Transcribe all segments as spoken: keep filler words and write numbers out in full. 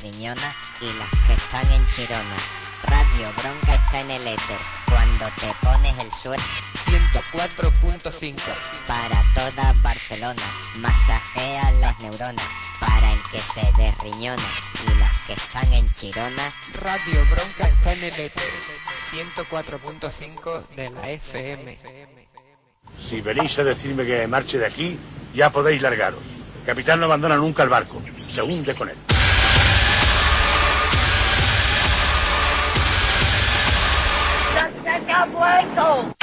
Riñona y las que están en Chirona. Radio Bronca está en el éter cuando te pones el suéter. ciento cuatro punto cinco Para toda Barcelona, masajea las neuronas para el que se desriñona y las que están en Chirona. Radio Bronca está en el éter ciento cuatro punto cinco de la F M. Si venís a decirme que marche de aquí, ya podéis largaros. El capitán no abandona nunca el barco, se hunde con él. ¡Se ha muerto!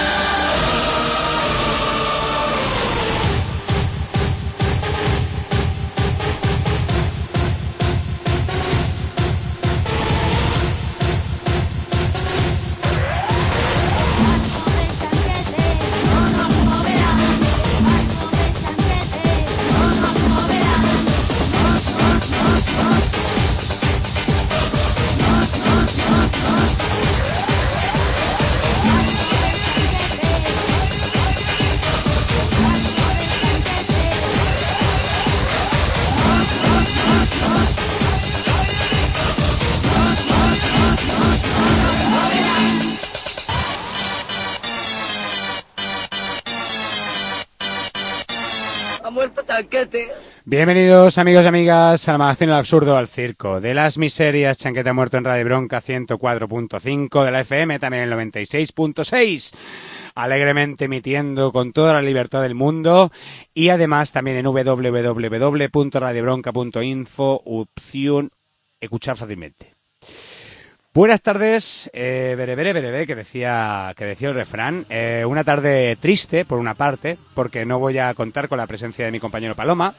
Bienvenidos amigos y amigas al magazine del absurdo, al circo de las miserias. Chanquete ha muerto en Radio Bronca ciento cuatro punto cinco de la F M, también en el noventa y seis punto seis, alegremente emitiendo con toda la libertad del mundo, y además también en doble u doble u doble u punto radio bronca punto info, opción escuchar fácilmente. Buenas tardes, eh, bere, bere, bere, bere, que decía, que decía el refrán. Eh, una tarde triste, por una parte, porque no voy a contar con la presencia de mi compañero Paloma.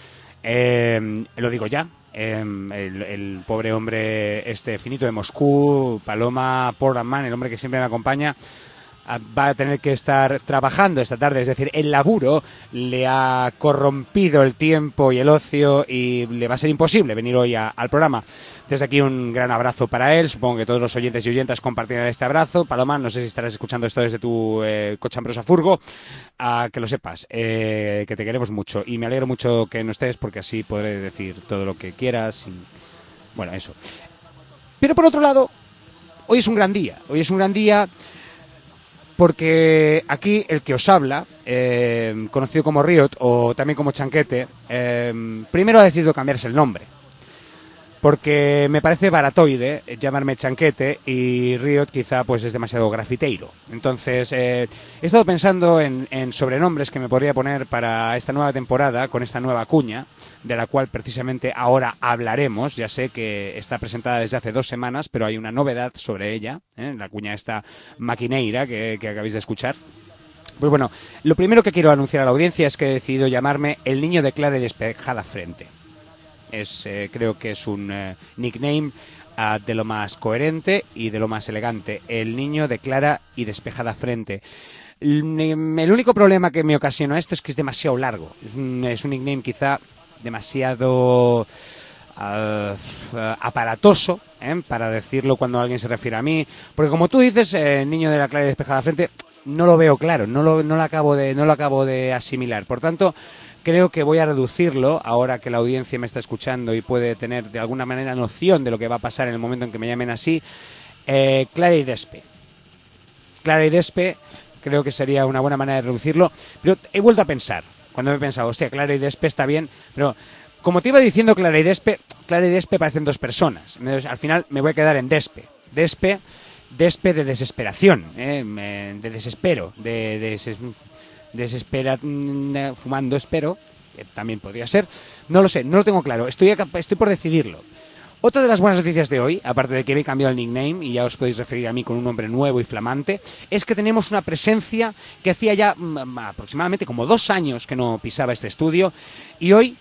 Eh, lo digo ya, eh, el, el pobre hombre este finito de Moscú, Paloma Portman, el hombre que siempre me acompaña, va a tener que estar trabajando esta tarde, es decir, el laburo le ha corrompido el tiempo y el ocio y le va a ser imposible venir hoy a, al programa. Desde aquí un gran abrazo para él, supongo que todos los oyentes y oyentas compartirán este abrazo. Paloma, no sé si estarás escuchando esto desde tu eh, cochambrosa furgo, uh, que lo sepas, eh, que te queremos mucho y me alegro mucho que no estés porque así podré decir todo lo que quieras y... bueno, eso. Pero por otro lado, hoy es un gran día, hoy es un gran día... porque aquí el que os habla, eh, conocido como Riot o también como Chanquete, eh, primero ha decidido cambiarse el nombre. Porque me parece baratoide llamarme Chanquete y Riot quizá pues es demasiado grafiteiro. Entonces eh, he estado pensando en, en sobrenombres que me podría poner para esta nueva temporada con esta nueva cuña, de la cual precisamente ahora hablaremos. Ya sé que está presentada desde hace dos semanas, pero hay una novedad sobre ella, ¿eh? La cuña esta maquineira que, que acabáis de escuchar. Pues bueno, lo primero que quiero anunciar a la audiencia es que he decidido llamarme el niño de clara y despejada frente. Es, eh, creo que es un eh, nickname uh, de lo más coherente y de lo más elegante. El niño de clara y despejada frente. El, el único problema que me ocasiona esto es que es demasiado largo. Es un, es un nickname quizá demasiado uh, aparatoso, ¿eh? Para decirlo cuando alguien se refiere a mí. Porque como tú dices, eh, niño de la clara y despejada frente, no lo veo claro, no lo, no lo acabo de, no lo acabo de asimilar. Por tanto, creo que voy a reducirlo ahora que la audiencia me está escuchando y puede tener de alguna manera noción de lo que va a pasar en el momento en que me llamen así. Eh, Clara y Despe. Clara y Despe creo que sería una buena manera de reducirlo. Pero he vuelto a pensar, cuando me he pensado, hostia, Clara y Despe está bien, pero como te iba diciendo Clara y Despe, Clara y Despe parecen dos personas. Entonces, al final me voy a quedar en Despe. Despe, Despe de desesperación, ¿eh? de desespero, de... de des... desespera fumando espero, que también podría ser, no lo sé, no lo tengo claro, estoy, estoy por decidirlo. Otra de las buenas noticias de hoy, aparte de que me he cambiado el nickname y ya os podéis referir a mí con un nombre nuevo y flamante, es que tenemos una presencia que hacía ya mm, aproximadamente como dos años que no pisaba este estudio y hoy,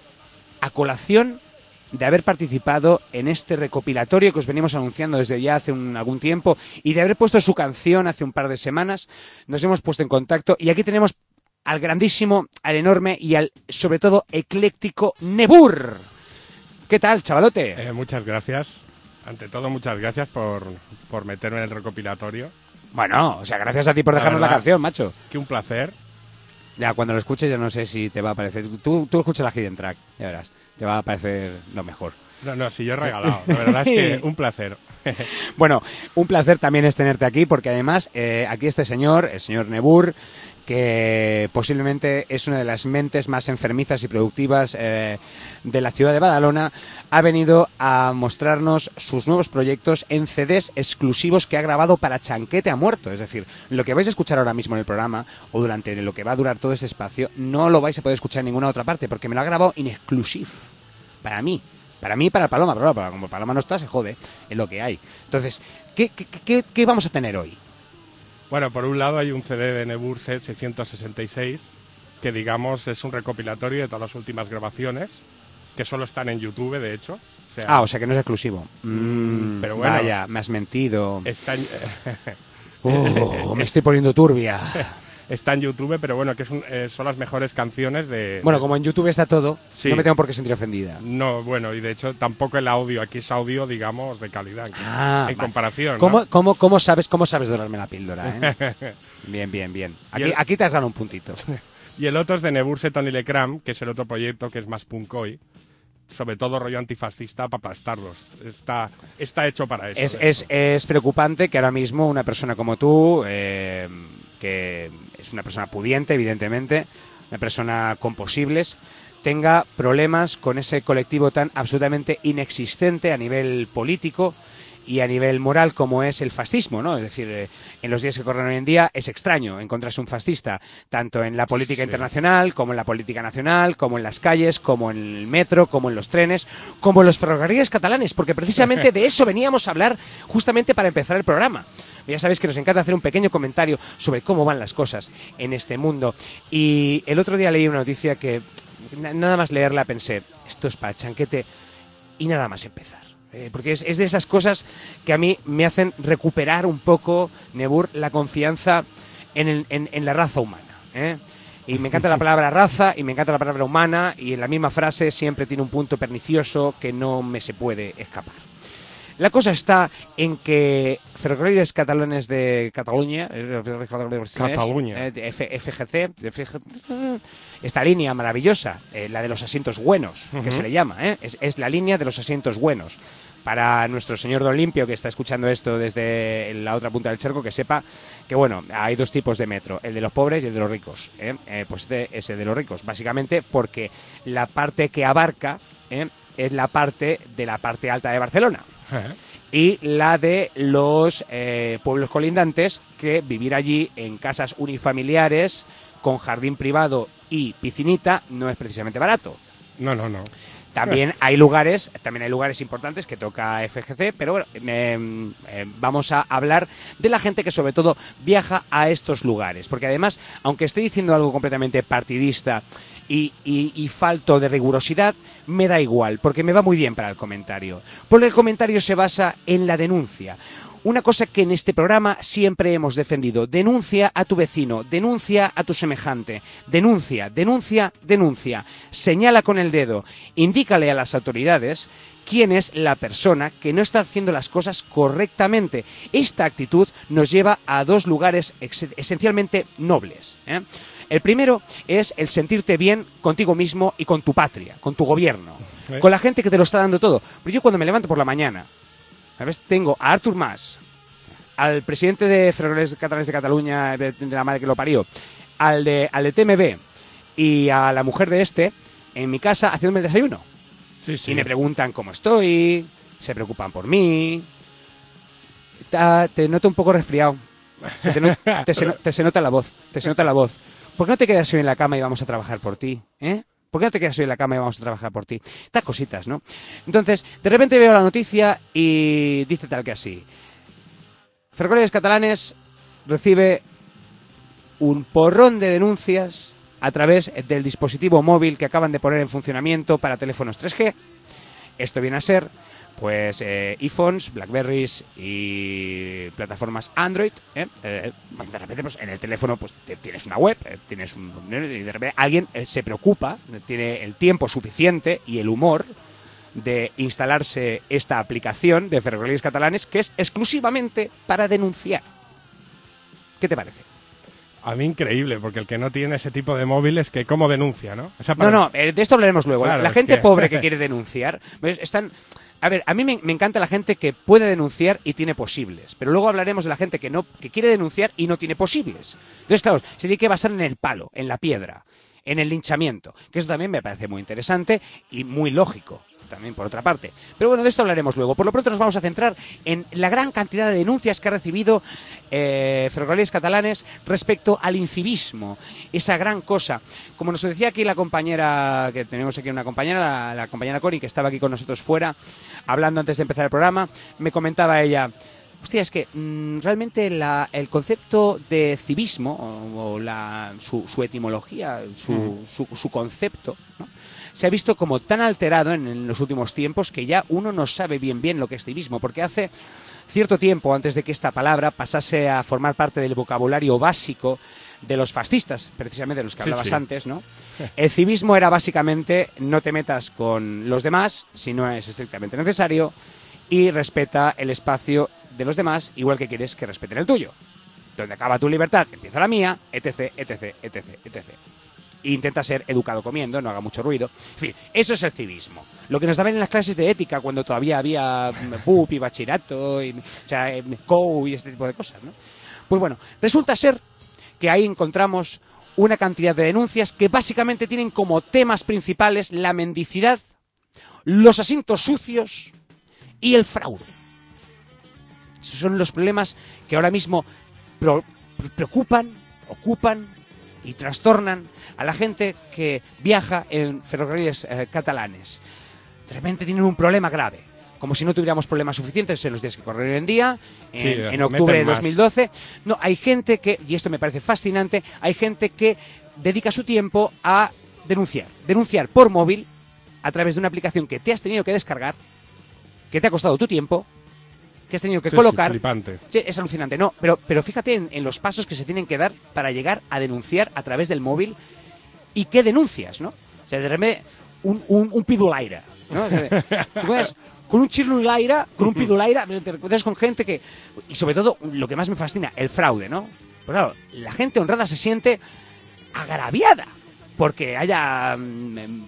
a colación de haber participado en este recopilatorio que os venimos anunciando desde ya hace un, algún tiempo y de haber puesto su canción hace un par de semanas, nos hemos puesto en contacto y aquí tenemos al grandísimo, al enorme y al, sobre todo, ecléctico Nebur. ¿Qué tal, chavalote? Eh, muchas gracias. Ante todo, muchas gracias por, por meterme en el recopilatorio. Bueno, o sea, gracias a ti por dejarnos la, verdad, la canción, macho. Que un placer. Ya, cuando lo escuches, yo no sé si te va a parecer. Tú, tú escuchas la Hidden Track, ya verás. Te va a parecer lo mejor. No, no, si yo he regalado. La verdad es que un placer. Bueno, un placer también es tenerte aquí, porque además eh, aquí este señor, el señor Nebur, que posiblemente es una de las mentes más enfermizas y productivas eh, de la ciudad de Badalona, ha venido a mostrarnos sus nuevos proyectos en C Ds exclusivos que ha grabado para Chanquete ha Muerto. Es decir, lo que vais a escuchar ahora mismo en el programa, o durante lo que va a durar todo este espacio, no lo vais a poder escuchar en ninguna otra parte, porque me lo ha grabado in exclusive, para mí. Para mí y para Paloma, pero claro, como Paloma no está, se jode, es lo que hay. Entonces, ¿qué, qué, qué, qué vamos a tener hoy? Bueno, por un lado hay un C D de Nebur C seiscientos sesenta y seis, que digamos es un recopilatorio de todas las últimas grabaciones, que solo están en YouTube, de hecho. O sea, ah, o sea que no es exclusivo. Mm, pero bueno, vaya, me has mentido. Está en... oh, me estoy poniendo turbia. Está en YouTube, pero bueno, que es un, eh, son las mejores canciones de... Bueno, de... como en YouTube está todo, sí. No me tengo por qué sentir ofendida. No, bueno, y de hecho tampoco el audio, aquí es audio, digamos, de calidad, ah, en vale. comparación, ¿Cómo, ¿no? cómo, cómo sabes cómo sabes dorarme la píldora, eh? Bien, bien, bien. Aquí, el... aquí te has ganado un puntito. Y el otro es de Nebur C Tony Lecram, que es el otro proyecto que es más punkoy, sobre todo rollo antifascista para aplastarlos. Está, está hecho para eso. Es, es, es preocupante que ahora mismo una persona como tú, eh, que es una persona pudiente, evidentemente, una persona con posibles, tenga problemas con ese colectivo tan absolutamente inexistente a nivel político y a nivel moral como es el fascismo, ¿no? Es decir, eh, en los días que corren hoy en día es extraño encontrarse un fascista, tanto en la política sí. internacional, como en la política nacional, como en las calles, como en el metro, como en los trenes, como en los ferrocarriles catalanes, porque precisamente de eso veníamos a hablar justamente para empezar el programa. Ya sabéis que nos encanta hacer un pequeño comentario sobre cómo van las cosas en este mundo. Y el otro día leí una noticia que, nada más leerla, pensé, esto es para Chanquete y nada más empezar. Eh, porque es, es de esas cosas que a mí me hacen recuperar un poco, Nebur, la confianza en, el, en, en la raza humana, ¿eh? Y me encanta la palabra raza y me encanta la palabra humana, y en la misma frase siempre tiene un punto pernicioso que no me se puede escapar. La cosa está en que Ferrocarriles Catalanes de Cataluña, Cataluña. F, FGC, esta línea maravillosa, eh, la de los asientos buenos, que uh-huh. se le llama, ¿eh? es, es la línea de los asientos buenos. Para nuestro señor Don Limpio, que está escuchando esto desde la otra punta del charco, que sepa que, bueno, hay dos tipos de metro, el de los pobres y el de los ricos. ¿eh? Eh, pues este es el de los ricos, básicamente porque la parte que abarca ¿eh? es la parte de la parte alta de Barcelona. Uh-huh. Y la de los eh, pueblos colindantes, que vivir allí en casas unifamiliares con jardín privado y piscinita no es precisamente barato. No, no, no. También hay lugares, también hay lugares importantes que toca F G C, pero bueno, eh, eh, vamos a hablar de la gente que sobre todo viaja a estos lugares, porque además, aunque esté diciendo algo completamente partidista y, y, y falto de rigurosidad, me da igual, porque me va muy bien para el comentario, porque el comentario se basa en la denuncia. Una cosa que en este programa siempre hemos defendido: denuncia a tu vecino, denuncia a tu semejante, denuncia, denuncia, denuncia, señala con el dedo, indícale a las autoridades quién es la persona que no está haciendo las cosas correctamente. Esta actitud nos lleva a dos lugares ex- esencialmente nobles, ¿eh? El primero es el sentirte bien contigo mismo y con tu patria, con tu gobierno, ¿Eh? con la gente que te lo está dando todo. Pero yo cuando me levanto por la mañana, ¿sabes? Tengo a Artur Mas, al presidente de Ferrocarriles Catalanes de Cataluña, de la madre que lo parió, al de, al de T M B y a la mujer de este en mi casa haciéndome el desayuno. Sí, sí. Y me preguntan cómo estoy, se preocupan por mí. Ta, te noto un poco resfriado. Se te, no, te, se, te se nota la voz, te se nota la voz. ¿Por qué no te quedas hoy en la cama y vamos a trabajar por ti? ¿Eh? ¿Por qué no te quedas hoy en la cama y vamos a trabajar por ti? Estas cositas, ¿no? Entonces, de repente veo la noticia y dice tal que así: Ferrocarriles Catalanes recibe un porrón de denuncias a través del dispositivo móvil que acaban de poner en funcionamiento para teléfonos tres G. Esto viene a ser, pues, eh, iPhones, Blackberries y plataformas Android. ¿eh? Eh, de repente, pues, en el teléfono, pues, te, tienes una web, eh, tienes un, y de repente alguien eh, se preocupa, tiene el tiempo suficiente y el humor de instalarse esta aplicación de Ferrocarriles Catalanes, que es exclusivamente para denunciar. ¿Qué te parece? A mí increíble, porque el que no tiene ese tipo de móviles, que ¿cómo denuncia, no? Esa No, no, eh, de esto hablaremos luego. Claro, la la es gente que- pobre que quiere denunciar, ¿ves? Están... A ver, a mí me, me encanta la gente que puede denunciar y tiene posibles, pero luego hablaremos de la gente que no que quiere denunciar y no tiene posibles. Entonces, claro, se tiene que basar en el palo, en la piedra, en el linchamiento, que eso también me parece muy interesante y muy lógico, también por otra parte. Pero bueno, de esto hablaremos luego. Por lo pronto nos vamos a centrar en la gran cantidad de denuncias que ha recibido eh, Ferrocarriles Catalanes respecto al incivismo, esa gran cosa. Como nos decía aquí la compañera, que tenemos aquí una compañera, la, la compañera Cori, que estaba aquí con nosotros fuera, hablando antes de empezar el programa, me comentaba ella... Hostia, es que mmm, realmente la, el concepto de civismo, o, o la, su, su etimología, su, mm. su, su concepto, ¿no?, se ha visto como tan alterado en, en los últimos tiempos que ya uno no sabe bien bien lo que es civismo, porque hace cierto tiempo, antes de que esta palabra pasase a formar parte del vocabulario básico de los fascistas, precisamente de los que Sí, hablabas sí. antes, ¿no? El civismo era básicamente no te metas con los demás si no es estrictamente necesario y respeta el espacio de los demás igual que quieres que respeten el tuyo. Donde acaba tu libertad, empieza la mía, etc, etc, etc, etc. E intenta ser educado comiendo, no haga mucho ruido. En fin, eso es el civismo. Lo que nos daban en las clases de ética cuando todavía había B U P y bachillerato, y, o sea, C O U y este tipo de cosas, ¿no? Pues bueno, resulta ser que ahí encontramos una cantidad de denuncias que básicamente tienen como temas principales la mendicidad, los asientos sucios y el fraude. Esos son los problemas que ahora mismo pro- preocupan, ocupan y trastornan a la gente que viaja en ferrocarriles eh, catalanes. De repente tienen un problema grave, como si no tuviéramos problemas suficientes en los días que corren hoy en día, en, Sí, en octubre de meten más. dos mil doce. No, hay gente que, y esto me parece fascinante, hay gente que dedica su tiempo a denunciar. Denunciar por móvil a través de una aplicación que te has tenido que descargar, que te ha costado tu tiempo, que has tenido que Sí, sí, colocar. flipante. Sí, es alucinante, no, pero, pero fíjate en, en los pasos que se tienen que dar para llegar a denunciar a través del móvil. ¿Y qué denuncias, no? O sea, de repente, un, un, un pidulaire, ¿no? O sea, te encuentras con un chirulaire, con un pidulaire, te encuentras con gente que... Y sobre todo, lo que más me fascina, el fraude, ¿no? Pues claro, la gente honrada se siente agraviada porque haya mm, mm,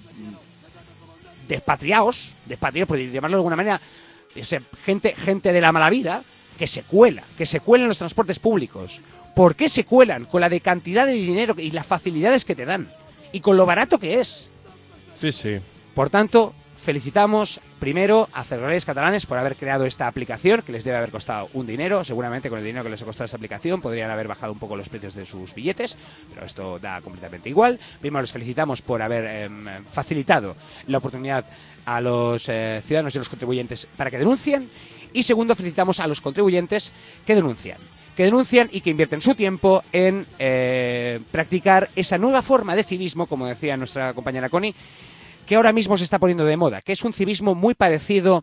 despatriados, despatriados, por llamarlo de alguna manera, o sea, gente, gente de la mala vida que se cuela, que se cuela en los transportes públicos. ¿Por qué se cuelan? Con la de cantidad de dinero y las facilidades que te dan. Y con lo barato que es. Sí, sí. Por tanto, felicitamos primero a Ferrocarriles Catalanes por haber creado esta aplicación, que les debe haber costado un dinero. Seguramente con el dinero que les ha costado esta aplicación podrían haber bajado un poco los precios de sus billetes, pero esto da completamente igual. Primero les felicitamos por haber eh, facilitado la oportunidad a los eh, ciudadanos y a los contribuyentes para que denuncien. Y segundo, felicitamos a los contribuyentes que denuncian. que denuncian y que invierten su tiempo en eh, practicar esa nueva forma de civismo, como decía nuestra compañera Connie, que ahora mismo se está poniendo de moda, que es un civismo muy parecido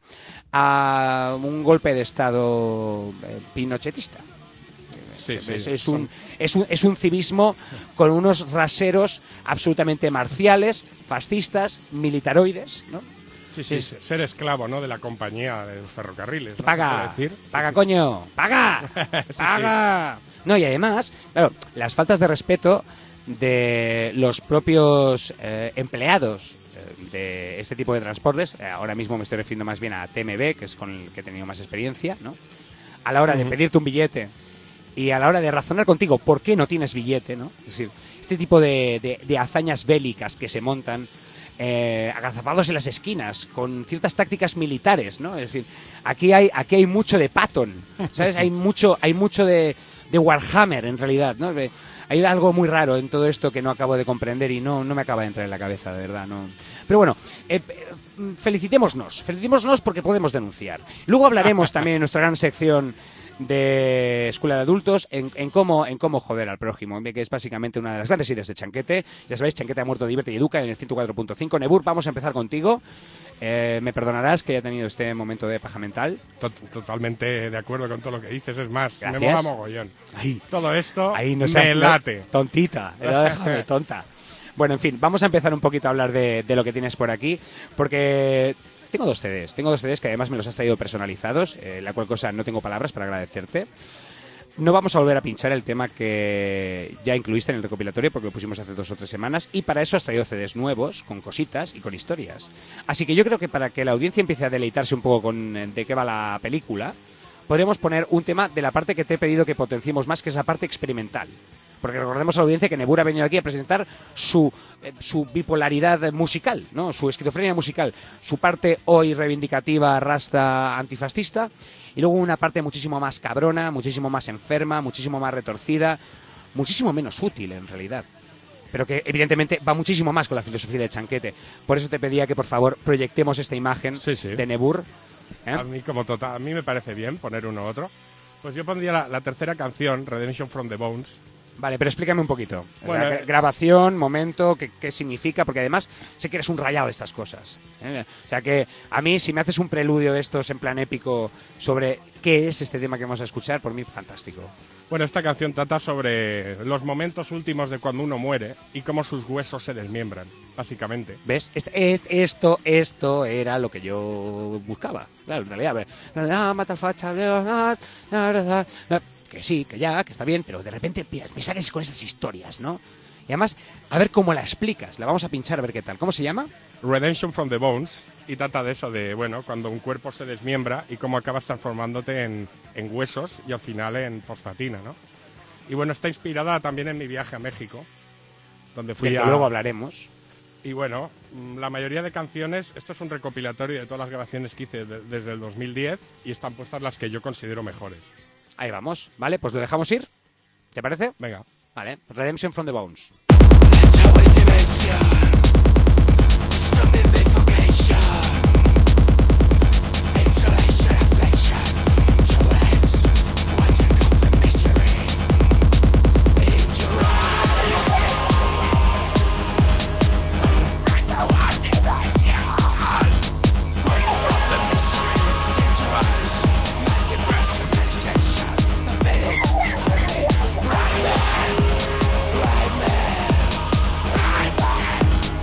a un golpe de Estado eh, pinochetista. Sí, es, sí, es, es, son- un, es, un, es un civismo con unos raseros absolutamente marciales, fascistas, militaroides, ¿no? Sí, sí, Es- ser esclavo, ¿no?, de la compañía de los ferrocarriles, ¿no? Paga, ¿Se puede decir? paga, coño, paga, paga. No, y además, claro, las faltas de respeto de los propios eh, empleados eh, de este tipo de transportes, eh, ahora mismo me estoy refiriendo más bien a T M B, que es con el que he tenido más experiencia, ¿no? A la hora de Ujú. pedirte un billete y a la hora de razonar contigo por qué no tienes billete, ¿no? Es decir, este tipo de, de, de hazañas bélicas que se montan eh, agazapados en las esquinas con ciertas tácticas militares, ¿no? Es decir, aquí hay aquí hay mucho de Patton, ¿sabes? Hay mucho hay mucho de, de Warhammer en realidad, ¿no? Eh, Hay algo muy raro en todo esto que no acabo de comprender y no, no me acaba de entrar en la cabeza, de verdad, no. Pero bueno, eh, eh, felicitémonos, felicitémonos porque podemos denunciar. Luego hablaremos también en nuestra gran sección de Escuela de Adultos en, en cómo en cómo joder al prójimo, que es básicamente una de las grandes ideas de Chanquete. Ya sabéis, Chanquete ha muerto, divierte y educa en el ciento cuatro punto cinco. Nebur, vamos a empezar contigo. Eh, me perdonarás que haya tenido este momento de paja mental. To- Totalmente de acuerdo con todo lo que dices. Es más, Gracias. me mola mogollón. Ay, Todo esto ahí nos me has- late. Tontita, no, déjame, tonta. Bueno, en fin, vamos a empezar un poquito a hablar de, de lo que tienes por aquí, porque tengo dos C Ds, tengo dos C Ds que además me los has traído personalizados, eh, la cual cosa no tengo palabras para agradecerte. no vamos a volver a pinchar el tema que ya incluiste en el recopilatorio porque lo pusimos hace dos o tres semanas y para eso has traído C Ds nuevos, con cositas y con historias. Así que yo creo que para que la audiencia empiece a deleitarse un poco con de qué va la película, podremos poner un tema de la parte que te he pedido que potenciemos más, que es la parte experimental. Porque recordemos a la audiencia que Nebur ha venido aquí a presentar su, eh, su bipolaridad musical, ¿no? Su esquizofrenia musical, su parte hoy reivindicativa, rasta, antifascista, y luego una parte muchísimo más cabrona, muchísimo más enferma, muchísimo más retorcida, muchísimo menos útil en realidad. Pero que evidentemente va muchísimo más con la filosofía de Chanquete. Por eso te pedía que por favor proyectemos esta imagen sí, sí. de Nebur. ¿eh? A mí como total, a mí me parece bien poner uno u otro. Pues yo pondría la, la tercera canción, Redemption from the Bones. Vale, pero explícame un poquito. Bueno, la gra- grabación, momento, qué, qué significa, porque además sé que eres un rayado de estas cosas. ¿eh? O sea que a mí, si me haces un preludio de estos en plan épico sobre qué es este tema que vamos a escuchar, por mí, fantástico. Bueno, esta canción trata sobre los momentos últimos de cuando uno muere y cómo sus huesos se desmiembran, básicamente. ¿Ves? Este, es- esto, esto era lo que yo buscaba. Claro, en realidad. a ver, mata facha, que sí, que ya, que está bien, pero de repente me sales con esas historias, ¿no? Y además, a ver cómo la explicas. La vamos a pinchar a ver qué tal. ¿Cómo se llama? Redemption from the Bones, y trata de eso, de, bueno, cuando un cuerpo se desmiembra y cómo acabas transformándote en, en huesos y al final en fosfatina, ¿no? Y bueno, está inspirada también en mi viaje a México, donde fui Del a... que luego hablaremos. Y bueno, mm, la mayoría de canciones, esto es un recopilatorio de todas las grabaciones que hice de- desde el dos mil diez y están puestas las que yo considero mejores. Ahí vamos, ¿vale? Pues lo dejamos ir. ¿Te parece? Venga. Vale, Redemption from the Bones. Right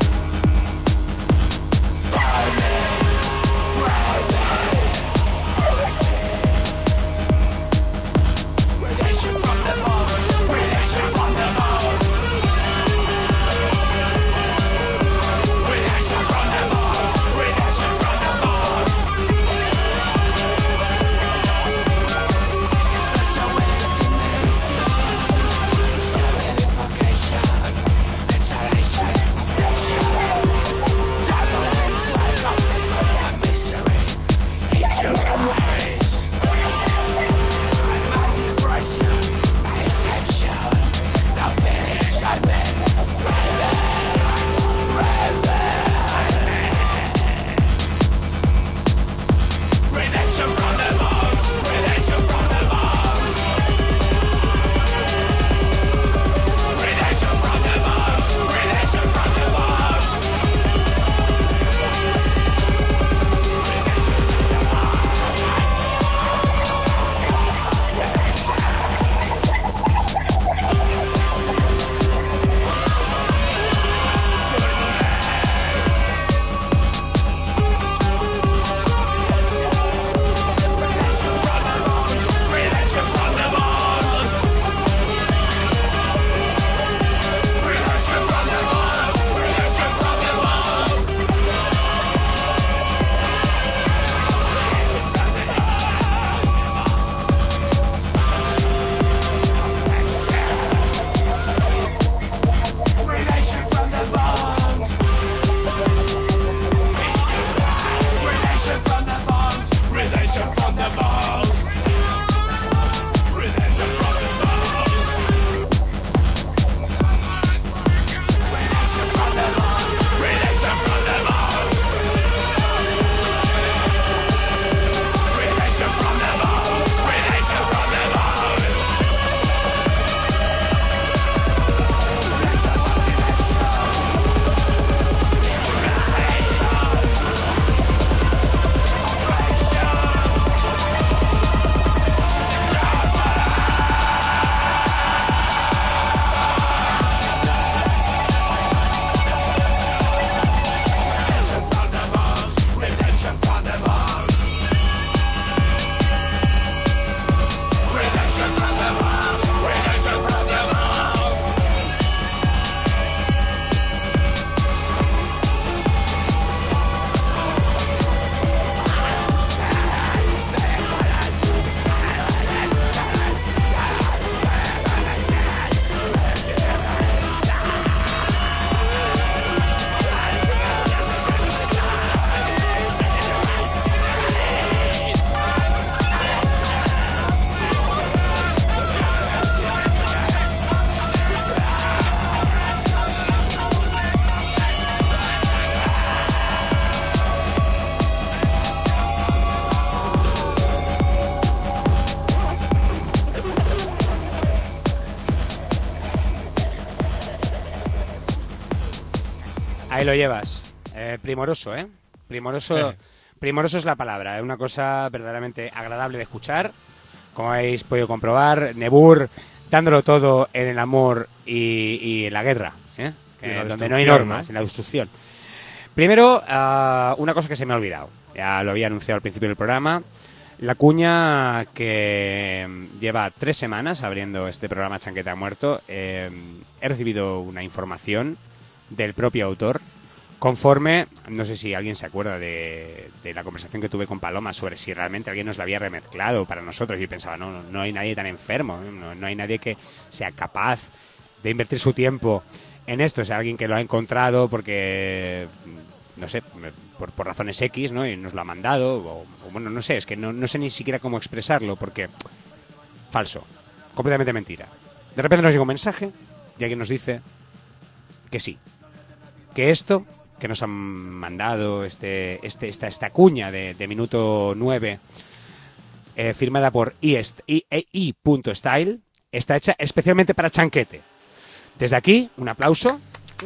Ahí lo llevas. Eh, primoroso, ¿eh? Primoroso, Eh. primoroso es la palabra. Es una cosa verdaderamente agradable de escuchar. Como habéis podido comprobar, Nebur dándolo todo en el amor y, y en la guerra, ¿eh? Y en la Eh, donde no hay destrucción, normas, ¿no? en la destrucción. Primero, uh, una cosa que se me ha olvidado. Ya lo había anunciado al principio del programa. La cuña que lleva tres semanas abriendo este programa Chanqueta Muerto. Eh, he recibido una información del propio autor conforme, no sé si alguien se acuerda de, de la conversación que tuve con Paloma sobre si realmente alguien nos la había remezclado para nosotros, y pensaba, no, no, no hay nadie tan enfermo, no, no hay nadie que sea capaz de invertir su tiempo en esto. O sea, alguien que lo ha encontrado porque, no sé, por, por razones X, ¿no? Y nos lo ha mandado, o, o bueno, no sé, es que no, no sé ni siquiera cómo expresarlo, porque falso, completamente mentira. De repente nos llega un mensaje y alguien nos dice que sí, que esto que nos han mandado, este, este, esta, esta cuña de, de minuto nueve, eh, firmada por i.style, está hecha especialmente para Chanquete. Desde aquí, un aplauso.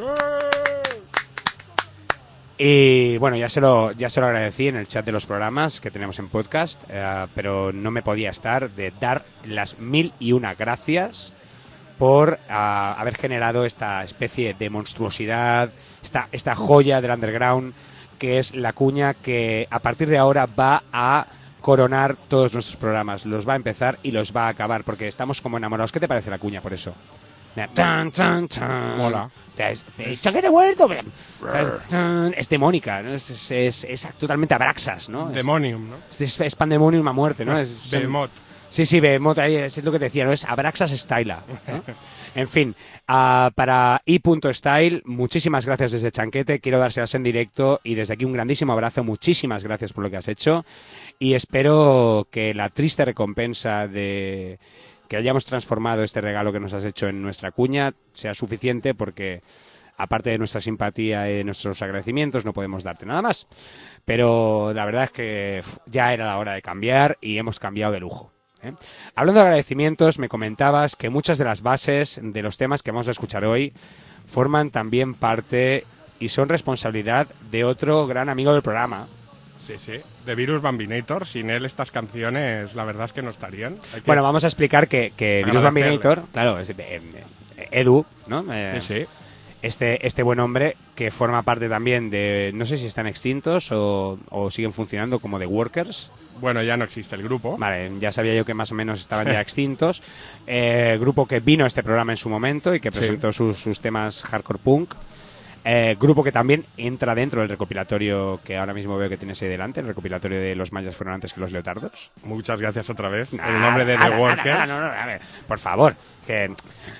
Y bueno, ya se lo, ya se lo agradecí en el chat de los programas que tenemos en podcast, eh, pero no me podía estar de dar las mil y una gracias por uh, haber generado esta especie de monstruosidad, esta, esta joya del underground, que es la cuña que a partir de ahora va a coronar todos nuestros programas. Los va a empezar y los va a acabar, porque estamos como enamorados. ¿Qué te parece la cuña por eso? Tan, tan, tan. Mola. Es, es, ¡Chanquete muerto! ¿Sabes? Es demónica, ¿no? Es, es, es, es totalmente Abraxas, ¿no? Demonium, ¿no? Es, es, es Pandemonium a muerte, ¿no? Es, son- Behemoth. Sí, sí, Behemoth, ahí es lo que te decía, ¿no? Es Abraxas Style, ¿no? En fin, uh, para i.style, muchísimas gracias desde Chanquete, quiero dárselas en directo y desde aquí un grandísimo abrazo, muchísimas gracias por lo que has hecho y espero que la triste recompensa de que hayamos transformado este regalo que nos has hecho en nuestra cuña sea suficiente, porque aparte de nuestra simpatía y de nuestros agradecimientos no podemos darte nada más. Pero la verdad es que uf, ya era la hora de cambiar y hemos cambiado de lujo. ¿eh? Hablando de agradecimientos, me comentabas que muchas de las bases de los temas que vamos a escuchar hoy forman también parte y son responsabilidad de otro gran amigo del programa. Sí, sí. De Virus Bambinator. Sin él estas canciones, la verdad es que no estarían. Hay que- Bueno, vamos a explicar que, que Virus Agradecerle. Bambinator, claro, es, eh, eh, Edu, ¿no? Eh, Sí, sí. Este, este buen hombre que forma parte también de, no sé si están extintos o, o siguen funcionando como The Workers. Bueno, ya no existe el grupo. Vale, ya sabía yo que más o menos estaban ya extintos. Eh, grupo que vino a este programa en su momento y que Sí. presentó sus, sus temas hardcore punk. Eh, grupo que también entra dentro del recopilatorio que ahora mismo veo que tienes ahí delante, el recopilatorio de Los mayas fueron antes que los leotardos. Muchas gracias otra vez. Nada, en nombre de nada, The nada, Workers. nada, no, no, a ver, por favor, que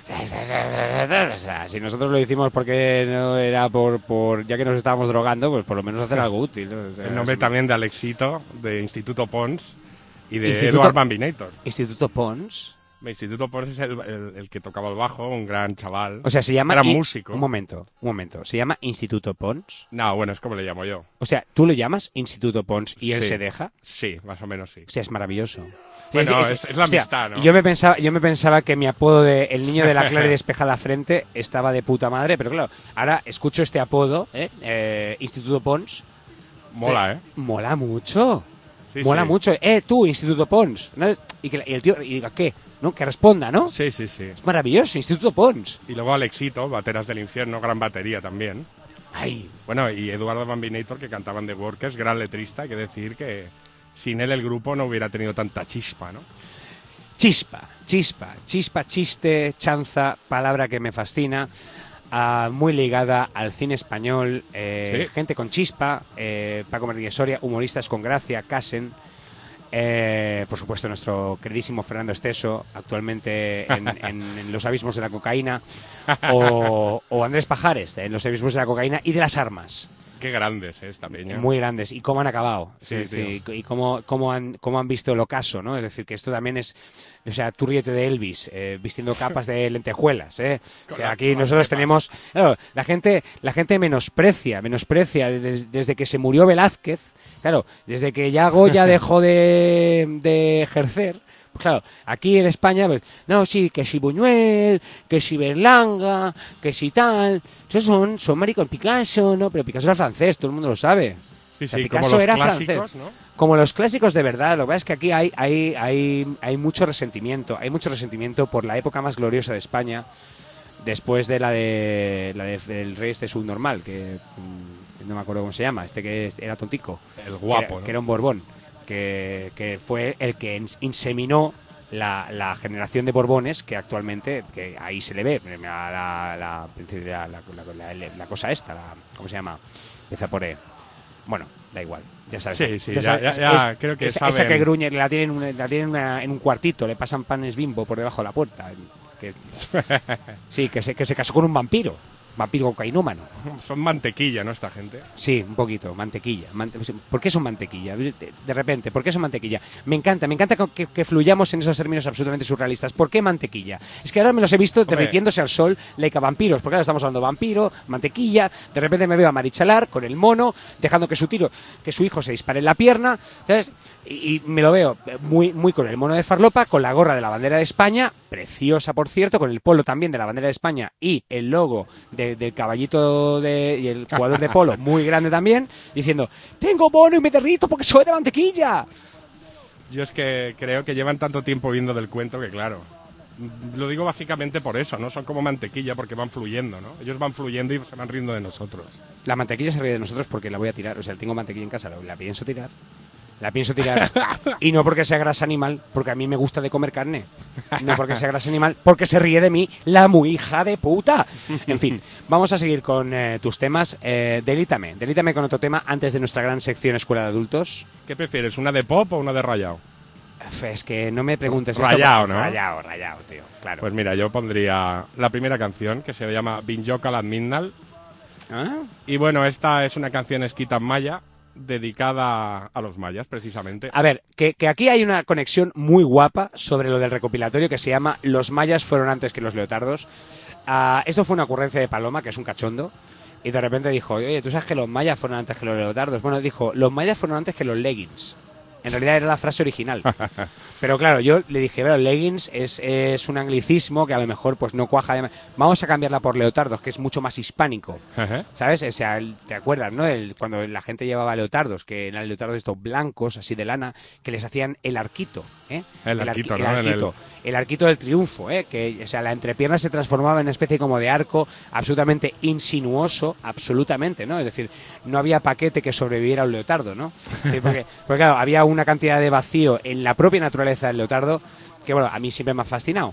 o sea, si nosotros lo hicimos porque no era por, por ya que nos estábamos drogando, pues por lo menos hacer algo útil. ¿no? O sea, En nombre es- también de Alexito, de Instituto Pons y de Instituto- Eduard Bambinator. Instituto Pons. Instituto Pons es el, el- el que tocaba el bajo, un gran chaval. O sea, se llama Era I- músico. Un momento, un momento. Se llama Instituto Pons. No, bueno, es como le llamo yo. O sea, tú lo llamas Instituto Pons y él Sí. se deja. Sí, más o menos sí. O sea, es maravilloso. Bueno, es- es la amistad, ¿no? Yo me pensaba, yo me pensaba que mi apodo de El niño de la clara y despejada frente estaba de puta madre, pero claro, ahora escucho este apodo, ¿eh? Eh, Instituto Pons. Mola, Sí, ¿eh? Mola mucho. Sí, Mola sí. mucho. Eh, tú, Instituto Pons. ¿no? Y, que, y el tío y diga, ¿qué? ¿No? Que responda, ¿no? Sí, sí, sí. Es maravilloso, Instituto Pons. Y luego Alexito, Bateras del Infierno, gran batería también. Ay, Bueno, y Eduardo Bambinator, que cantaban The Workers, gran letrista. Hay que decir que sin él el grupo no hubiera tenido tanta chispa, ¿no? Chispa, chispa, chispa, chiste, chanza, palabra que me fascina, ah, muy ligada al cine español, eh, Sí. gente con chispa, eh, Paco Martínez Soria, humoristas con gracia, Casen, eh, por supuesto nuestro queridísimo Fernando Esteso, actualmente en, en- en Los abismos de la cocaína, o, o Andrés Pajares, en Los abismos de la cocaína y de las armas. Qué grandes, ¿eh? Esta peña. Muy grandes. ¿Y cómo han acabado? Sí, Sí, sí. Y cómo, cómo, han, cómo han visto el ocaso, ¿no? Es decir, que esto también es... O sea, tú ríete de Elvis, eh, vistiendo capas de lentejuelas, ¿eh? O sea, aquí nosotros tenemos... Claro, la gente, la gente menosprecia, menosprecia des- desde que se murió Velázquez. Claro, desde que ya Goya dejó de, de ejercer, Claro, aquí en España, pues, no, sí, que si Buñuel, que si Berlanga, que si tal. Esos son, son maricón. Picasso, ¿no? Pero Picasso era francés, todo el mundo lo sabe. Sí, O sea, sí, Picasso como los era clásicos, francés. ¿no? Como los clásicos de verdad. Lo que pasa es que aquí hay, hay, hay, hay mucho resentimiento. Hay mucho resentimiento por la época más gloriosa de España, después de la de la de, del rey este subnormal, que mm, no me acuerdo cómo se llama, este que era tontico. El guapo, que era, ¿no? que era un Borbón. Que, que fue el que inseminó la, la generación de Borbones que actualmente, que ahí se le ve la, la, la, la, la, la, la cosa esta, la, ¿cómo se llama? Empieza por E. Bueno, da igual, ya sabes. Sí, sí, ya, sabes, ya, ya, ya es, creo que esa, saben. esa que gruñe, la tienen, una, la tienen una, en un cuartito, le pasan panes Bimbo por debajo de la puerta. Que, sí, que se, que se casó con un vampiro. Vampiro cocainómano. Son mantequilla, ¿no? Esta gente. Sí, un poquito, mantequilla. Mante ¿Por qué son mantequilla? De, de repente, ¿por qué son mantequilla? Me encanta, me encanta que, que fluyamos en esos términos absolutamente surrealistas. ¿Por qué mantequilla? Es que ahora me los he visto Hombre. derritiéndose al sol, like a vampiros, porque ahora estamos hablando de vampiro, mantequilla, de repente me veo a Marichalar con el mono, dejando que su tiro, que su hijo se dispare en la pierna, ¿sabes? Y, y me lo veo muy, muy con el mono de farlopa, con la gorra de la bandera de España, preciosa por cierto, con el polo también de la bandera de España y el logo de del caballito de, y el jugador de polo muy grande también, diciendo, tengo mono y me derrito porque soy de mantequilla. Yo es que creo que llevan tanto tiempo viendo del cuento que, claro, lo digo básicamente por eso, ¿no? Son como mantequilla porque van fluyendo, ¿no? Ellos van fluyendo y se van riendo de nosotros. La mantequilla se ríe de nosotros porque la voy a tirar, o sea, tengo mantequilla en casa, la pienso tirar. La pienso tirar. Y no porque sea grasa animal, porque a mí me gusta de comer carne. No porque sea grasa animal, porque se ríe de mí la muy hija de puta. En fin, vamos a seguir con eh, tus temas. Eh, delítame, delítame con otro tema antes de nuestra gran sección Escuela de Adultos. ¿Qué prefieres, una de pop o una de rayado? Es que no me preguntes Rayao, esto. ¿no? Rayao, rayao, tío, claro. Pues mira, yo pondría la primera canción, que se llama Binjocal at Midnight. ¿Ah? Y bueno, esta es una canción escrita en maya, dedicada a los mayas, precisamente. A ver, que, que aquí hay una conexión muy guapa sobre lo del recopilatorio que se llama Los mayas fueron antes que los leotardos. Uh, esto fue una ocurrencia de Paloma, que es un cachondo, y de repente dijo, oye, ¿tú sabes que los mayas fueron antes que los leotardos? Bueno, dijo, los mayas fueron antes que los leggings. En realidad era la frase original. Pero claro, yo le dije, bueno, leggings es, es un anglicismo que a lo mejor pues no cuaja. De... Vamos a cambiarla por leotardos, que es mucho más hispánico. Ajá. ¿Sabes? O sea, ¿te acuerdas, no? El, cuando la gente llevaba leotardos, que eran leotardos estos blancos, así de lana, que les hacían el arquito, ¿eh? El, el arquito, arqui ¿no? El arquito, el... el arquito del triunfo, ¿eh? Que, o sea, la entrepierna se transformaba en una especie como de arco absolutamente insinuoso, absolutamente, ¿no? Es decir, no había paquete que sobreviviera a un leotardo, ¿no? Sí, porque, porque, claro, había una cantidad de vacío en la propia naturaleza del leotardo que, bueno, a mí siempre me ha fascinado.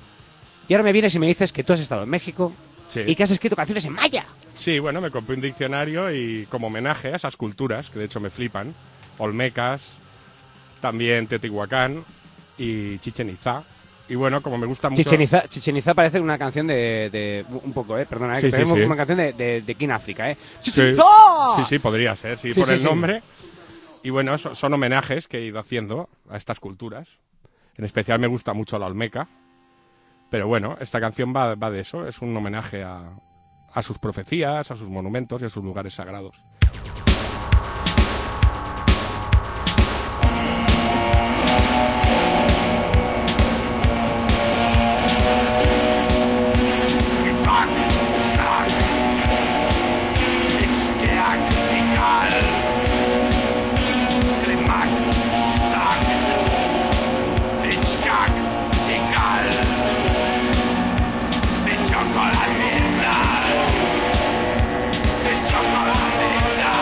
Y ahora me vienes y me dices que tú has estado en México, sí, y que has escrito canciones en maya. Sí, bueno, me compré un diccionario y como homenaje a esas culturas, que de hecho me flipan, olmecas, también Teotihuacán y Chichen Itzá. Y bueno, como me gusta mucho... Chichen Itzá, Chichen Itzá parece una canción de... de un poco, ¿eh? Perdona, ¿eh? Sí, que sí, sí. sí. Una canción de, de, de King África, ¿eh? ¡Chichen Sí. Itzá! Sí, sí, podría ser, sí, Sí, por sí, el sí. nombre. Y bueno, so- son homenajes que he ido haciendo a estas culturas. En especial me gusta mucho la olmeca. Pero bueno, esta canción va, va de eso. Es un homenaje a, a sus profecías, a sus monumentos y a sus lugares sagrados. Chocolate midnight.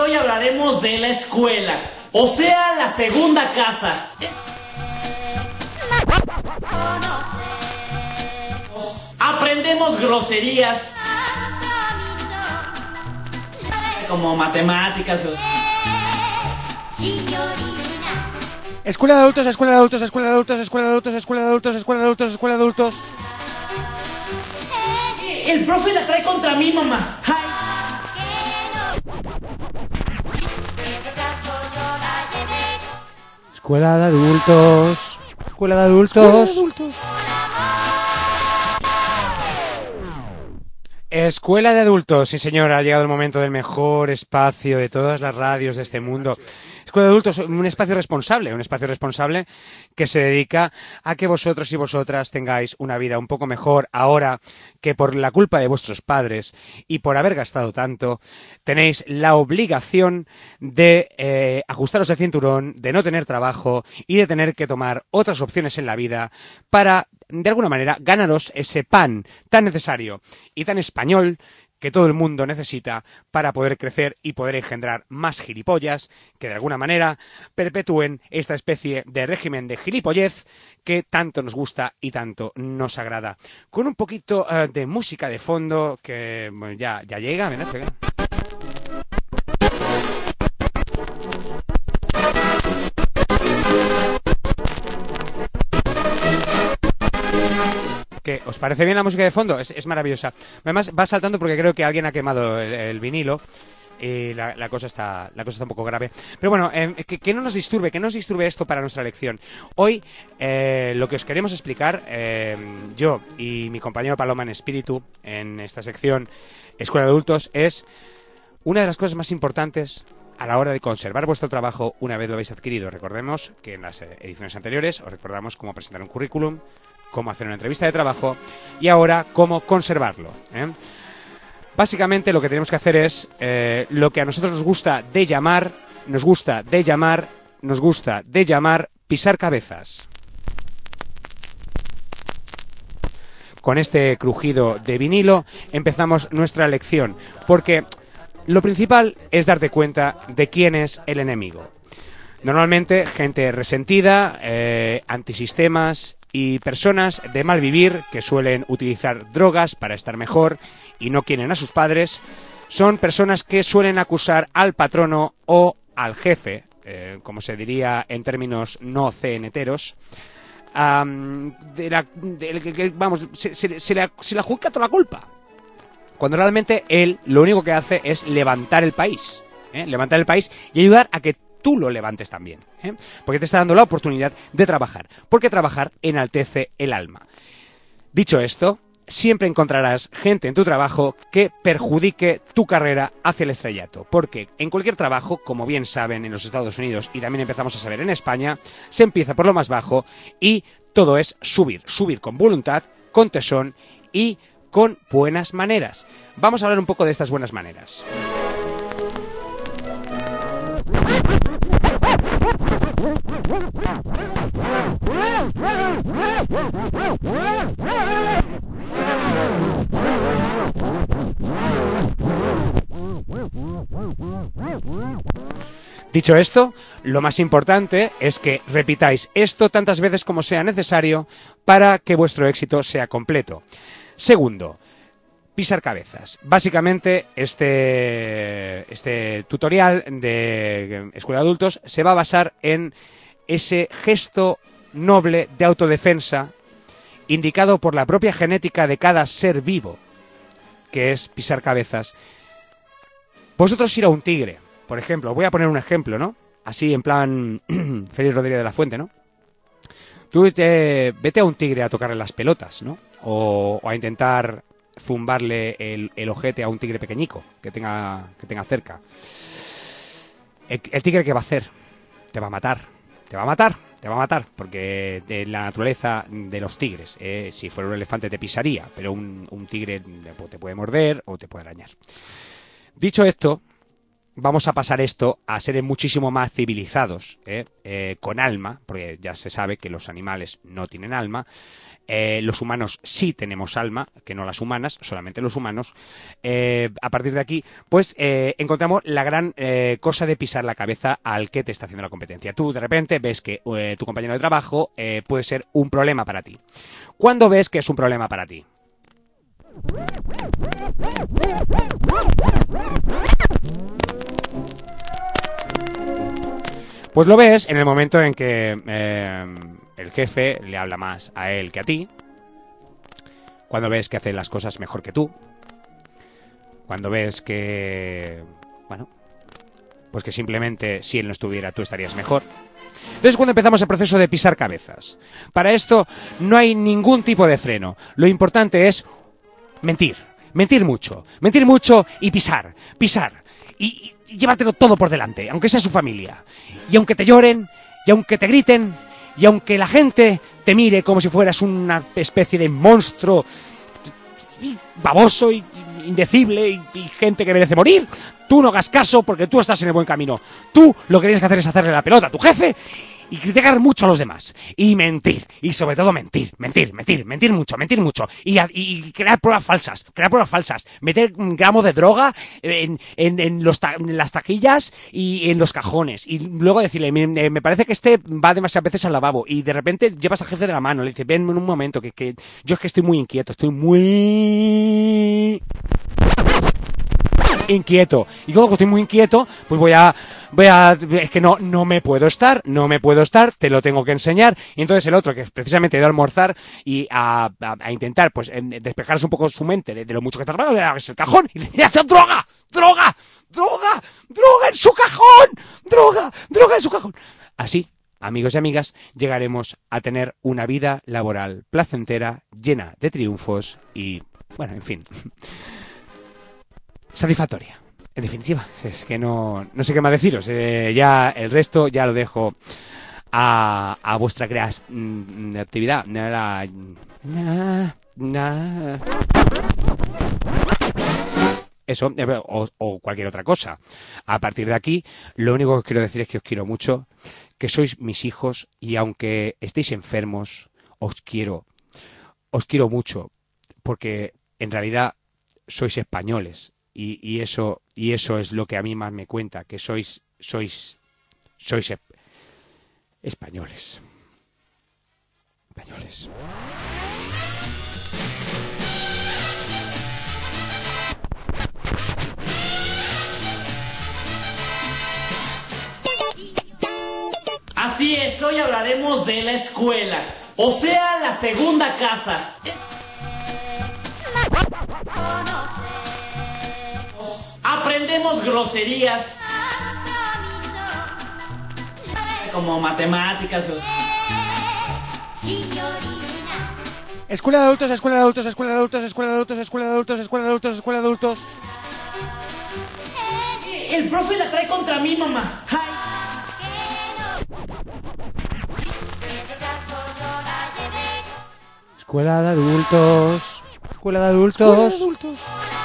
hoy hablaremos de la escuela, o sea, la segunda casa. Aprendemos groserías como matemáticas. Escuela de adultos, escuela de adultos, escuela de adultos, escuela de adultos, escuela de adultos, escuela de adultos, escuela de adultos. El profe la trae contra mí, mamá. Ay. Escuela de adultos, escuela de adultos. Escuela de adultos. Escuela de adultos, sí señor, ha llegado el momento del mejor espacio de todas las radios de este mundo. Escuela de adultos, un espacio responsable, un espacio responsable que se dedica a que vosotros y vosotras tengáis una vida un poco mejor ahora que por la culpa de vuestros padres y por haber gastado tanto, tenéis la obligación de eh, ajustaros el cinturón, de no tener trabajo y de tener que tomar otras opciones en la vida para, de alguna manera, ganaros ese pan tan necesario y tan español que todo el mundo necesita para poder crecer y poder engendrar más gilipollas que de alguna manera perpetúen esta especie de régimen de gilipollez que tanto nos gusta y tanto nos agrada. Con un poquito uh, de música de fondo que bueno, ya, ya llega, ¿verdad? ¿Qué? ¿Os parece bien la música de fondo? Es, es maravillosa. Además va saltando porque creo que alguien ha quemado el, el vinilo y la, la cosa está la cosa está un poco grave. Pero bueno, eh, que, que no nos disturbe, que no nos disturbe esto para nuestra lección. Hoy eh, lo que os queremos explicar, eh, yo y mi compañero Paloma en espíritu, en esta sección Escuela de Adultos, es una de las cosas más importantes a la hora de conservar vuestro trabajo una vez lo habéis adquirido. Recordemos que en las ediciones anteriores os recordamos cómo presentar un currículum, cómo hacer una entrevista de trabajo y ahora cómo conservarlo, ¿eh? Básicamente lo que tenemos que hacer es eh, lo que a nosotros nos gusta de llamar, nos gusta de llamar, nos gusta de llamar pisar cabezas. Con este crujido de vinilo empezamos nuestra lección, porque lo principal es darte cuenta de quién es el enemigo. Normalmente gente resentida, eh, antisistemas y personas de mal vivir que suelen utilizar drogas para estar mejor y no quieren a sus padres, son personas que suelen acusar al patrono o al jefe, eh, como se diría en términos no ceneteros, um, de la, de, de, de, vamos, se, se, se, le, se le adjudica toda la culpa, cuando realmente él lo único que hace es levantar el país, ¿eh? levantar el país y ayudar a que tú lo levantes también, ¿eh? porque te está dando la oportunidad de trabajar, porque trabajar enaltece el alma. Dicho esto, siempre encontrarás gente en tu trabajo que perjudique tu carrera hacia el estrellato, porque en cualquier trabajo, como bien saben en los Estados Unidos y también empezamos a saber en España, se empieza por lo más bajo y todo es subir, subir con voluntad, con tesón y con buenas maneras. Vamos a hablar un poco de estas buenas maneras. Dicho esto, lo más importante es que repitáis esto tantas veces como sea necesario para que vuestro éxito sea completo. Segundo, pisar cabezas. Básicamente, este, este tutorial de Escuela de Adultos se va a basar en ese gesto noble de autodefensa indicado por la propia genética de cada ser vivo, que es pisar cabezas. Vosotros ir a un tigre, por ejemplo, voy a poner un ejemplo, ¿no? Así en plan Félix Rodríguez de la Fuente, ¿no? Tú te, vete a un tigre a tocarle las pelotas, ¿no? O, o a intentar zumbarle el, el ojete a un tigre pequeñico que tenga, que tenga cerca. El, el tigre, ¿qué va a hacer? Te va a matar. Te va a matar. Te va a matar. Porque de la naturaleza de los tigres, eh, si fuera un elefante te pisaría, pero un, un tigre te puede morder o te puede arañar. Dicho esto, vamos a pasar esto a seres muchísimo más civilizados, ¿eh? Eh, con alma, porque ya se sabe que los animales no tienen alma. Eh, los humanos sí tenemos alma, que no las humanas, solamente los humanos. Eh, a partir de aquí, pues eh, encontramos la gran eh, cosa de pisar la cabeza al que te está haciendo la competencia. Tú de repente ves que eh, tu compañero de trabajo eh, puede ser un problema para ti. ¿Cuándo ves que es un problema para ti? Pues lo ves en el momento en que eh, el jefe le habla más a él que a ti. Cuando ves que hace las cosas mejor que tú. Cuando ves que... Bueno, pues que simplemente si él no estuviera tú estarías mejor. Entonces cuando empezamos el proceso de pisar cabezas. Para esto no hay ningún tipo de freno. Lo importante es mentir. Mentir mucho. Mentir mucho y pisar. Pisar. Y, y llevártelo todo por delante, aunque sea su familia. Y aunque te lloren, y aunque te griten, y aunque la gente te mire como si fueras una especie de monstruo baboso y indecible y, y gente que merece morir, tú no hagas caso porque tú estás en el buen camino. Tú lo que tienes que hacer es hacerle la pelota a tu jefe y criticar mucho a los demás. Y mentir. Y sobre todo mentir. Mentir, mentir, mentir mucho, mentir mucho. Y, a, y crear pruebas falsas. Crear pruebas falsas. Meter un gramo de droga en, en, en, los ta, en las taquillas y en los cajones. Y luego decirle, me, me parece que este va demasiadas veces al lavabo. Y de repente llevas al jefe de la mano. Le dices, ven en un momento, que, que yo es que estoy muy inquieto. Estoy muy... inquieto. Y como estoy muy inquieto, pues voy a... voy a es que no, no me puedo estar, no me puedo estar, te lo tengo que enseñar. Y entonces el otro, que precisamente ha ido a almorzar y a, a, a intentar, pues, despejarse un poco su mente de, de lo mucho que está trabajando, es el cajón, y le dice, ¡droga! ¡Droga! ¡Droga! ¡Droga en su cajón! ¡Droga! ¡Droga en su cajón! Así, amigos y amigas, llegaremos a tener una vida laboral placentera, llena de triunfos y, bueno, en fin... satisfactoria, en definitiva. Es que no, no sé qué más deciros. Eh, ya el resto ya lo dejo a, a vuestra creatividad. Na, na, na. Eso, o, o cualquier otra cosa. A partir de aquí, lo único que os quiero decir es que os quiero mucho, que sois mis hijos y aunque estéis enfermos, os quiero, os quiero mucho, porque en realidad sois españoles. Y, y eso y eso es lo que a mí más me cuenta, que sois sois sois españoles. Españoles. Así es, hoy hablaremos de la escuela, o sea, la segunda casa. Aprendemos groserías como matemáticas. Escuela de adultos, escuela de adultos, escuela de adultos, escuela de adultos, escuela de adultos, escuela de adultos, escuela de adultos. El profe la trae contra mí, mamá. Ay. Escuela de adultos, escuela de adultos. Escuela de adultos.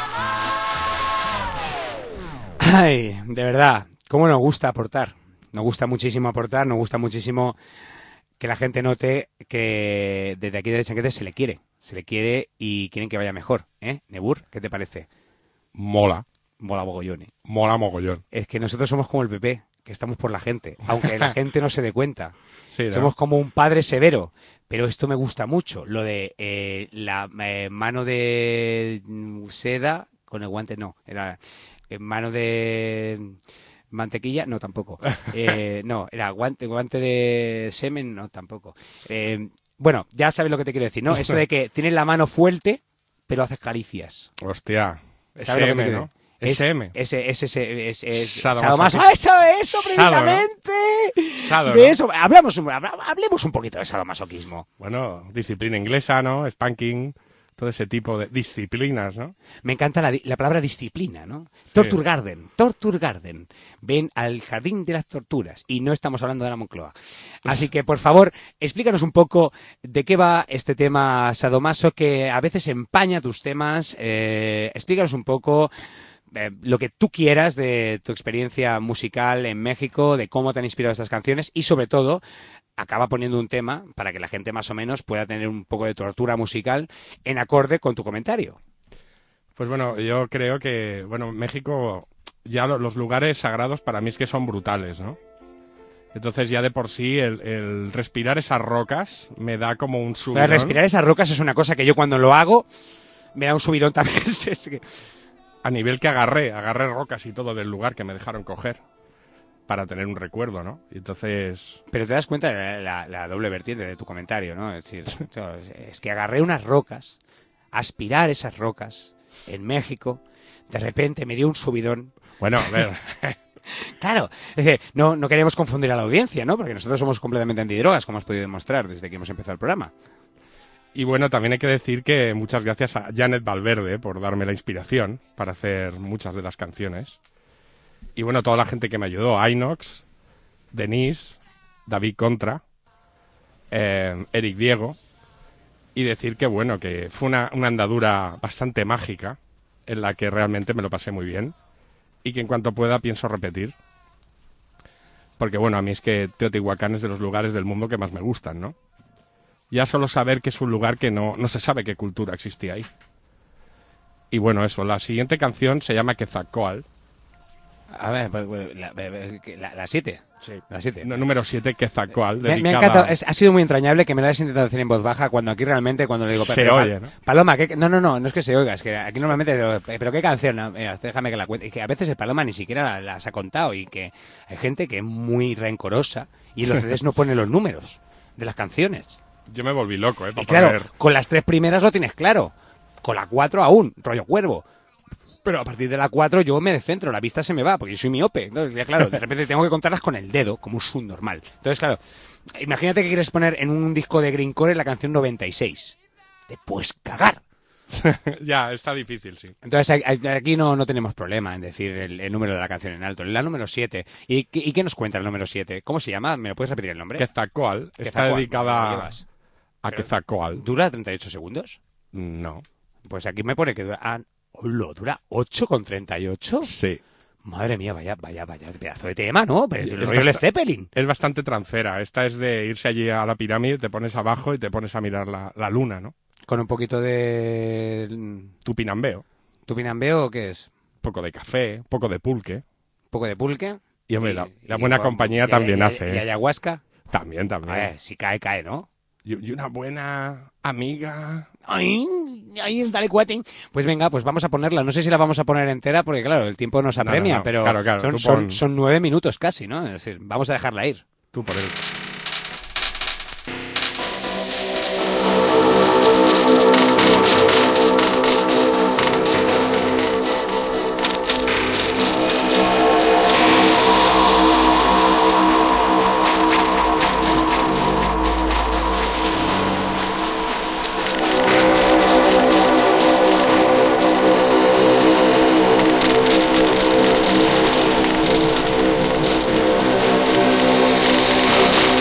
Ay, de verdad, cómo nos gusta aportar. Nos gusta muchísimo aportar, nos gusta muchísimo que la gente note que desde aquí de Chanquete se le quiere. Se le quiere y quieren que vaya mejor, ¿eh? Nebur, ¿qué te parece? Mola. Mola mogollón. Mola mogollón. Es que nosotros somos como el P P, que estamos por la gente, aunque la gente no se dé cuenta. Sí, ¿no? Somos como un padre severo. Pero esto me gusta mucho, lo de eh, la eh, mano de seda con el guante, no, era... mano de mantequilla, no, tampoco. Eh, no, era guante, guante de semen, no, tampoco. Eh, bueno, ya sabes lo que te quiero decir, ¿no? Eso de que tienes la mano fuerte, pero haces caricias. Hostia, S ¿Sabes lo que M, te ¿no? S M. Ese, ese, ese, ese, ese Sadomaso. ¡Ah, eso, eso, Sado, ¿no? precisamente! Sado, De ¿no? eso, hablamos un, hablemos un poquito de sadomasoquismo. Bueno, disciplina inglesa, ¿no? Spanking, todo ese tipo de disciplinas, ¿no? Me encanta la, la palabra disciplina, ¿no? Torture Garden, Torture Garden. Ven al jardín de las torturas. Y no estamos hablando de la Moncloa. Así que, por favor, explícanos un poco de qué va este tema sadomaso que a veces empaña tus temas. Eh, explícanos un poco eh, lo que tú quieras de tu experiencia musical en México, de cómo te han inspirado estas canciones y sobre todo acaba poniendo un tema para que la gente más o menos pueda tener un poco de tortura musical en acorde con tu comentario. Pues bueno, yo creo que, bueno, México, ya lo, los lugares sagrados para mí es que son brutales, ¿no? Entonces ya de por sí el, el respirar esas rocas me da como un subidón. Respirar esas rocas es una cosa que yo cuando lo hago me da un subidón también. Es que... A nivel que agarré, agarré rocas y todo del lugar que me dejaron coger para tener un recuerdo, ¿no? Y entonces... Pero te das cuenta de la, la, la doble vertiente de tu comentario, ¿no? Es decir, es que agarré unas rocas, aspirar esas rocas en México, de repente me dio un subidón. Bueno, a ver... Claro, es decir, no, no queremos confundir a la audiencia, ¿no? Porque nosotros somos completamente antidrogas, como has podido demostrar desde que hemos empezado el programa. Y bueno, también hay que decir que muchas gracias a Janet Valverde por darme la inspiración para hacer muchas de las canciones. Y bueno, toda la gente que me ayudó, Inox, Denise, David Contra, eh, Eric Diego. Y decir que bueno, que fue una, una andadura bastante mágica en la que realmente me lo pasé muy bien. Y que en cuanto pueda pienso repetir. Porque bueno, a mí es que Teotihuacán es de los lugares del mundo que más me gustan, ¿no? Ya solo saber que es un lugar que no, no se sabe qué cultura existía ahí. Y bueno, eso, la siguiente canción se llama Quetzalcóatl. A ver, pues, pues, la, la, la siete. Sí. La siete. No, número siete, Quetzalcóatl. Me, me ha encantado. Es, ha sido muy entrañable que me lo hayas intentado decir en voz baja cuando aquí realmente, cuando le digo... Se pero, oye, ¿no? Paloma, ¿qué, no, no, no, no es que se oiga, es que aquí normalmente... Pero ¿qué canción? No, mira, déjame que la cuente. Y que a veces el Paloma ni siquiera las ha contado y que hay gente que es muy rencorosa y en los C Ds no pone los números de las canciones. Yo me volví loco, ¿eh? Y claro, con las tres primeras lo tienes claro. Con la cuatro aún, rollo cuervo. Pero a partir de la cuatro yo me descentro, la vista se me va, porque yo soy miope. Entonces, ya claro, de repente tengo que contarlas con el dedo, como un subnormal. Entonces, claro, imagínate que quieres poner en un disco de Greencore la canción noventa y seis. Te puedes cagar. Ya, está difícil, sí. Entonces, aquí no, no tenemos problema en decir el, el número de la canción en alto. La número siete. ¿Y, ¿Y qué nos cuenta el número siete? ¿Cómo se llama? ¿Me lo puedes repetir el nombre? Quetzalcóatl. Está Quetzalcóatl, dedicada a Pero, Quetzalcóatl. ¿Dura treinta y ocho segundos? No. Pues aquí me pone que dura... Ah, ¿lo dura ocho con treinta y ocho? Sí. Madre mía, vaya, vaya, vaya pedazo de tema, ¿no? Pero el Es rollo de bast- Zeppelin. Es bastante trancera. Esta es de irse allí a la pirámide, te pones abajo y te pones a mirar la, la luna, ¿no? Con un poquito de... Tupinambeo. ¿Tupinambeo o qué es? Un poco de café, un poco de pulque. Un poco de pulque. Y hombre, la, la y buena con- compañía y- también y- hace. Y ¿eh? ayahuasca. También, también. Eh, si cae, cae, ¿no? Y, y una buena amiga. Ay, ay, dale cuate. Pues venga, pues vamos a ponerla. No sé si la vamos a poner entera porque, claro, el tiempo nos apremia, no, no. pero Claro, claro, son, tú son, pon- son nueve minutos casi, ¿no? Es decir, vamos a dejarla ir. Tú por él. Quetzalcóatl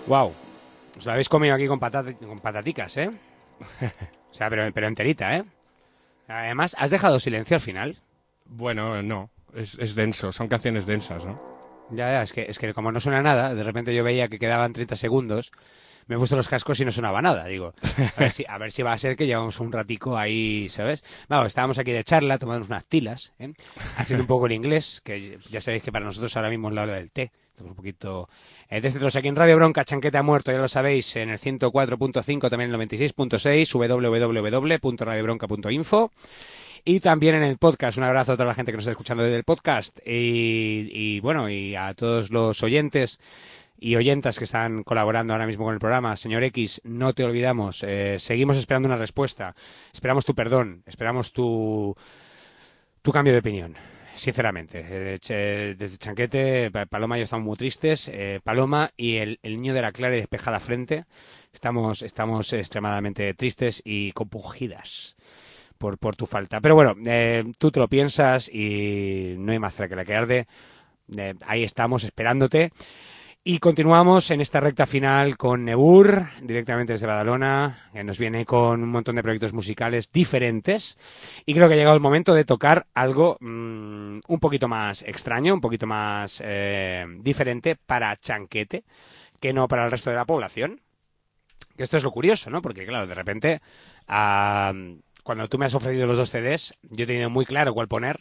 Wow. Os la habéis comido aquí con, patat con pataticas, ¿eh? O sea, pero, pero enterita, ¿eh? Además, ¿has dejado silencio al final? Bueno, no, es, es denso, son canciones densas, ¿no? Ya, ya, es que, es que como no suena nada, de repente yo veía que quedaban treinta segundos, me he puesto los cascos y no sonaba nada. Digo, a ver si, a ver si va a ser que llevamos un ratico ahí, ¿sabes? Bueno, estábamos aquí de charla, tomando unas tilas, ¿eh? Haciendo un poco el inglés, que ya sabéis que para nosotros ahora mismo es la hora del té. Estamos un poquito... Eh, desde todos aquí en Radio Bronca, Chanquete ha muerto, ya lo sabéis, en el ciento cuatro punto cinco, también en el noventa y seis punto seis, doble u doble u doble u punto radio bronca punto info. Y también en el podcast. Un abrazo a toda la gente que nos está escuchando desde el podcast. Y, y bueno, y a todos los oyentes y oyentas que están colaborando ahora mismo con el programa. Señor X, no te olvidamos. Eh, seguimos esperando una respuesta. Esperamos tu perdón. Esperamos tu, tu cambio de opinión. Sinceramente. Eh, desde Chanquete, Paloma y yo estamos muy tristes. Eh, Paloma y el, el niño de la clara y despejada frente. Estamos, estamos extremadamente tristes y compungidas. Por, por tu falta. Pero bueno, eh, tú te lo piensas y no hay más que la que arde. Eh, ahí estamos esperándote. Y continuamos en esta recta final con Nebur, directamente desde Badalona, que nos viene con un montón de proyectos musicales diferentes. Y creo que ha llegado el momento de tocar algo mmm, un poquito más extraño, un poquito más eh, diferente para Chanquete, que no para el resto de la población. Que esto es lo curioso, ¿no? Porque claro, de repente... Uh, Cuando tú me has ofrecido los dos C Ds, yo he tenido muy claro cuál poner.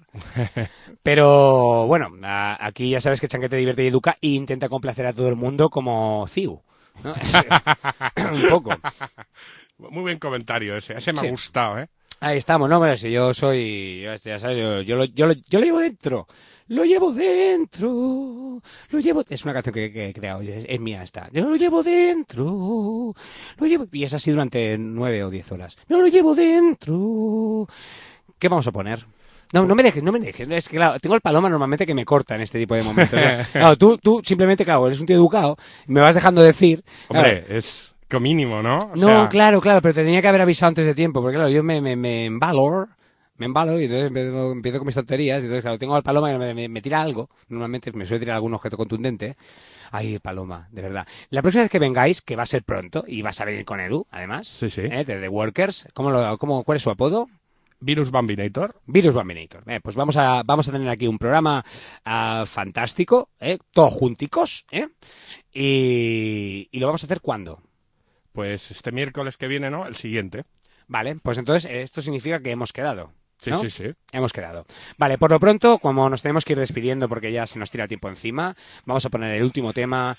Pero, bueno, a, aquí ya sabes que Chanquete divierte y educa e intenta complacer a todo el mundo como Ciu, ¿no? Es, un poco. Muy buen comentario ese. Ese me sí. ha gustado, ¿eh? Ahí estamos, ¿no? Bueno, si yo soy... Ya sabes, yo, yo, lo, yo, lo, yo lo llevo dentro. Lo llevo dentro. Lo llevo... Es una canción que, que he creado. Es, es mía esta. Yo lo llevo dentro. Lo llevo... Y es así durante nueve o diez horas. No lo llevo dentro. ¿Qué vamos a poner? No, no me dejes, no me dejes. Es que, claro, tengo el Paloma normalmente que me corta en este tipo de momentos. Claro, tú, tú simplemente, claro, eres un tío educado. Me vas dejando decir... Hombre, claro, es... mínimo, ¿no? O no, sea... claro, claro, pero te tenía que haber avisado antes de tiempo, porque claro, yo me, me, me embalo, me embalo y entonces empiezo, empiezo con mis tonterías, y entonces claro, tengo al Paloma y me, me, me tira algo, normalmente me suele tirar algún objeto contundente. Ay, Paloma, de verdad. La próxima vez que vengáis, que va a ser pronto, y vas a venir con Edu, además, sí, sí. ¿eh? De The Workers, ¿cómo lo, cómo, ¿cuál es su apodo? Virus Bambinator. Virus Bambinator. Eh, pues vamos a, vamos a tener aquí un programa uh, fantástico, ¿eh? Todos junticos, ¿eh? Y, y lo vamos a hacer ¿cuándo? Pues este miércoles que viene, ¿no? El siguiente. Vale, pues entonces esto significa que hemos quedado, ¿no? Sí, sí, sí. Hemos quedado. Vale, por lo pronto, como nos tenemos que ir despidiendo porque ya se nos tira el tiempo encima, vamos a poner el último tema,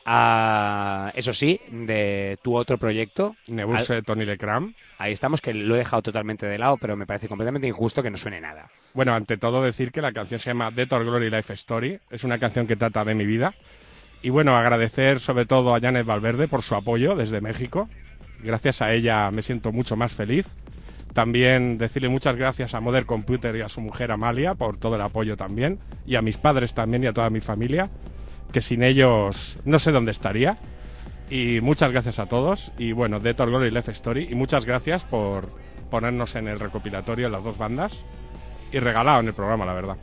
uh, eso sí, de tu otro proyecto. Nebulse Al... Tony Lecram. Ahí estamos, que lo he dejado totalmente de lado, pero me parece completamente injusto que no suene nada. Bueno, ante todo decir que la canción se llama Death or Glory Life Story. Es una canción que trata de mi vida. Y bueno, agradecer sobre todo a Janet Valverde por su apoyo desde México. Gracias a ella me siento mucho más feliz. También decirle muchas gracias a Mother Computer y a su mujer Amalia por todo el apoyo también. Y a mis padres también y a toda mi familia, que sin ellos no sé dónde estaría. Y muchas gracias a todos. Y bueno, Death or Glory Life Story. Y muchas gracias por ponernos en el recopilatorio en las dos bandas. Y regalado en el programa, la verdad.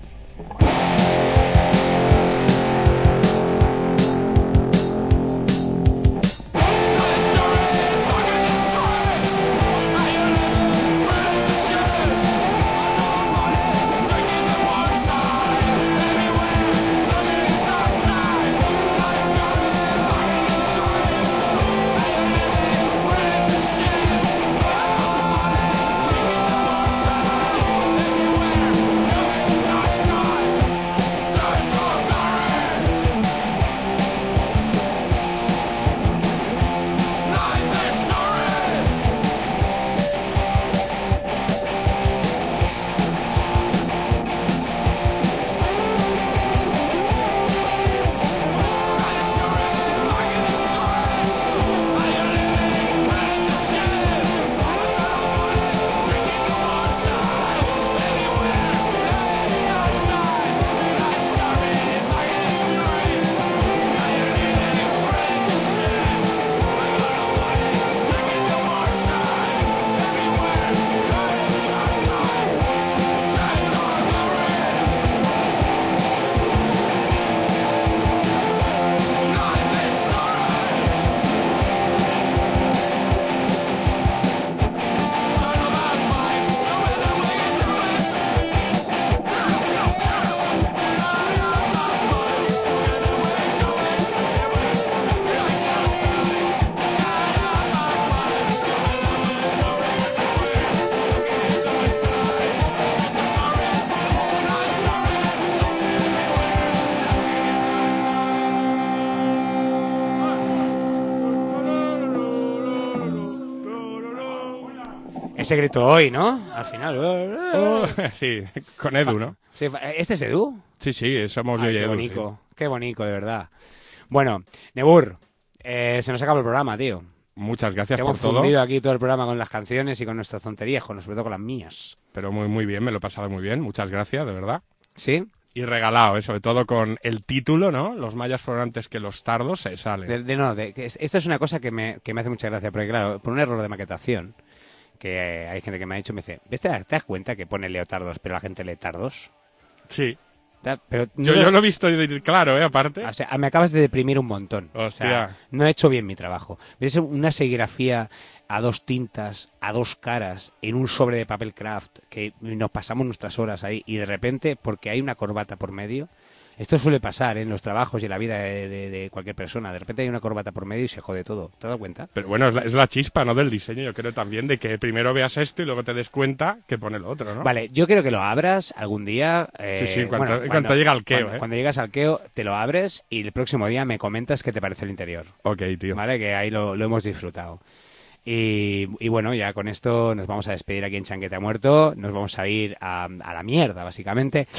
secreto hoy, ¿no? Al final. Oh, sí, con Edu, ¿no? Sí, ¿este es Edu? Sí, sí, somos yo Ay, y qué Edu. bonito, sí. Qué bonito, de verdad. Bueno, Nebur, eh, se nos acaba el programa, tío. Muchas gracias Te por hemos todo. fundido aquí todo el programa con las canciones y con nuestras tonterías, con, sobre todo con las mías. Pero muy, muy bien, me lo he pasado muy bien. Muchas gracias, de verdad. ¿Sí? Y regalado, ¿eh? Sobre todo con el título, ¿no? Los mayas fueron antes que los tardos, se sale. De, de, no, de, que es, esto es una cosa que me, que me hace mucha gracia, porque claro, por un error de maquetación, que eh, hay gente que me ha dicho, me dice, ¿ves, te, ¿te das cuenta que pone leotardos, pero la gente lee tardos? Sí. Pero yo, no, yo lo he visto claro, ¿eh? Aparte. O sea, me acabas de deprimir un montón. Hostia. O sea, no he hecho bien mi trabajo. ¿Ves una serigrafía a dos tintas, a dos caras, en un sobre de papel craft, que nos pasamos nuestras horas ahí, y de repente, porque hay una corbata por medio... Esto suele pasar, ¿eh? En los trabajos y en la vida de, de, de cualquier persona. De repente hay una corbata por medio y se jode todo. ¿Te has dado cuenta? Pero bueno, es la, es la chispa, ¿no? Del diseño, yo creo también, de que primero veas esto y luego te des cuenta que pone lo otro, ¿no? Vale, yo quiero que lo abras algún día. Eh, sí, sí, en cuanto, bueno, en cuando, cuanto llega al queo, cuando, ¿eh? Cuando llegas al queo, te lo abres y el próximo día me comentas qué te parece el interior. Ok, tío. Vale, que ahí lo, lo hemos disfrutado. Y, y bueno, ya con esto nos vamos a despedir aquí en Chanquete Muerto. Nos vamos a ir a, a la mierda, básicamente.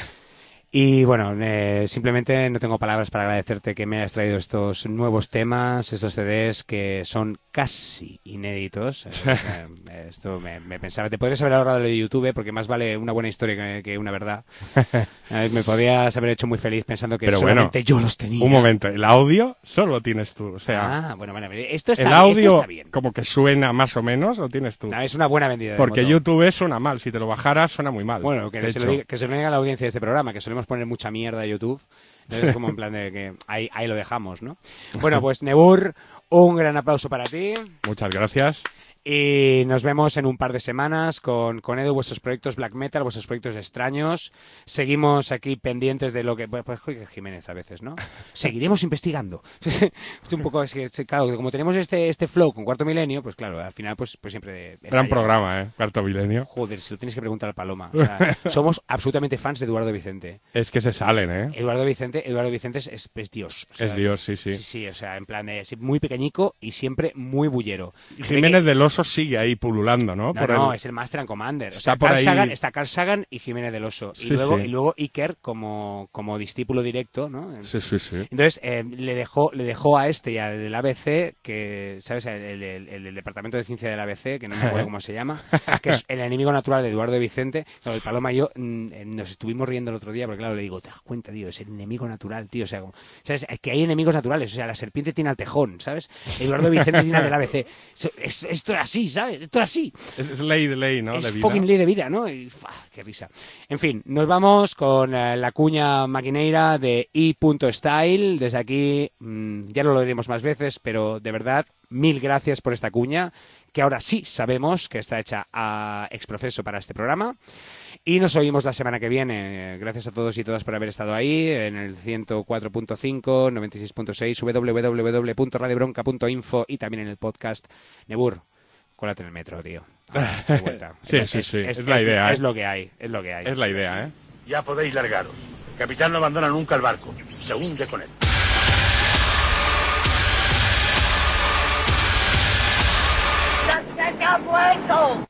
Y bueno, eh, simplemente no tengo palabras para agradecerte que me hayas traído estos nuevos temas, estos C Ds que son casi inéditos. Eh, eh, esto me, me pensaba, te podrías haber ahorrado lo de YouTube, porque más vale una buena historia que, que una verdad. Eh, me podrías haber hecho muy feliz pensando que Pero solamente bueno, yo los tenía. Un momento, el audio solo lo tienes tú, o sea... Ah, bueno, bueno, esto está, el audio esto está bien. Como que suena más o menos, lo tienes tú. No, es una buena vendida de Porque moto. YouTube suena mal, si te lo bajaras suena muy mal. Bueno, que se, lo diga, que se lo diga a la audiencia de este programa, que solemos poner mucha mierda a YouTube. Entonces es como en plan de que ahí, ahí lo dejamos, ¿no? Bueno, pues Nebur, un gran aplauso para ti. Muchas gracias. Y nos vemos en un par de semanas con, con Edu, vuestros proyectos black metal, vuestros proyectos extraños. Seguimos aquí pendientes de lo que... Pues, pues Jiménez a veces, ¿no? Seguiremos investigando. Es un poco... Es que, claro, como tenemos este este flow con Cuarto Milenio, pues claro, al final pues, pues siempre... Gran programa, ¿eh? Cuarto Milenio. Joder, si lo tienes que preguntar al Paloma. O sea, somos absolutamente fans de Eduardo Vicente. Es que se salen, ¿eh? Eduardo Vicente, Eduardo Vicente es, es Dios. O sea, es Dios, sí, sí. Sí, sí, o sea, en plan de muy pequeñico y siempre muy bullero. Y Jiménez del Oso sigue ahí pululando, ¿no? No, por no, el... es el Master and Commander. O Está sea, por Carl ahí... Sagan, está Carl Sagan y Jiménez del Oso. Y, sí, luego, sí. y luego Iker como, como discípulo directo, ¿no? Sí, sí, sí. Entonces, eh, le dejó le dejó a este y al del A B C, que, ¿sabes? El, el, el, el, el Departamento de Ciencia del A B C, que no me acuerdo cómo se llama, que es el enemigo natural de Eduardo Vicente. Claro, el Paloma y yo mm, nos estuvimos riendo el otro día, porque claro, le digo, te das cuenta, tío, es el enemigo natural, tío. O sea, como, ¿sabes? Que hay enemigos naturales. O sea, la serpiente tiene al tejón, ¿sabes? Eduardo Vicente tiene al del A B C. Es, es, esto es así, ¿sabes? Esto es así. Es, es ley de ley, ¿no? Es de vida. fucking ley de vida, ¿no? Y, ¡fua! ¡Qué risa! En fin, nos vamos con eh, la cuña maquineira de i.style. Desde aquí, mmm, ya no lo diremos más veces, pero de verdad, mil gracias por esta cuña, que ahora sí sabemos que está hecha a exprofeso para este programa. Y nos oímos la semana que viene. Gracias a todos y todas por haber estado ahí en el ciento cuatro punto cinco, noventa y seis punto seis, doble u doble u doble u punto radio bronca punto info y también en el podcast. Nebur, cólate en el metro, tío. Ah, de vuelta. sí, es, sí, sí. Es, es, es la idea, es, ¿eh? es lo que hay, es lo que hay. Es la idea, ¿eh? Ya podéis largaros. El capitán no abandona nunca el barco. Se hunde con él. ¡Se ha muerto!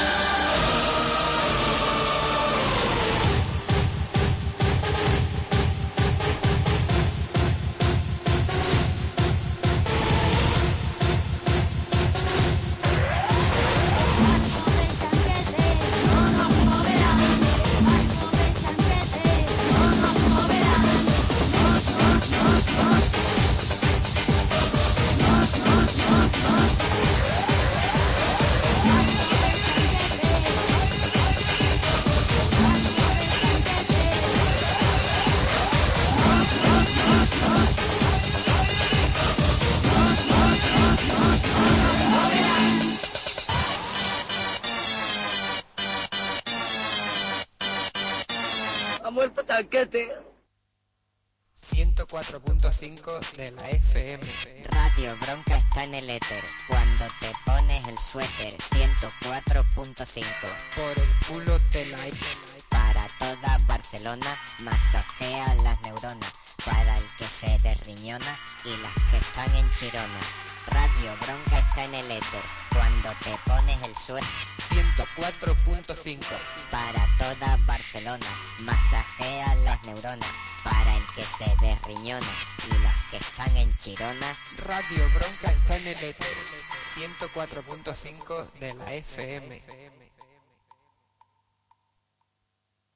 Ha muerto Chanquete. ciento cuatro punto cinco de la F M. Radio Bronca está en el éter. Cuando te pones el suéter. ciento cuatro punto cinco. Por el culo te la... Para toda Barcelona, masajea las neuronas. para el que se derriñona y las que están en Chirona. Radio Bronca está en el éter cuando te pones el suéter. ciento cuatro punto cinco Para toda Barcelona, masajea las neuronas para el que se derriñona y las que están en Chirona. Radio Bronca está en el éter ciento cuatro punto cinco de la F M.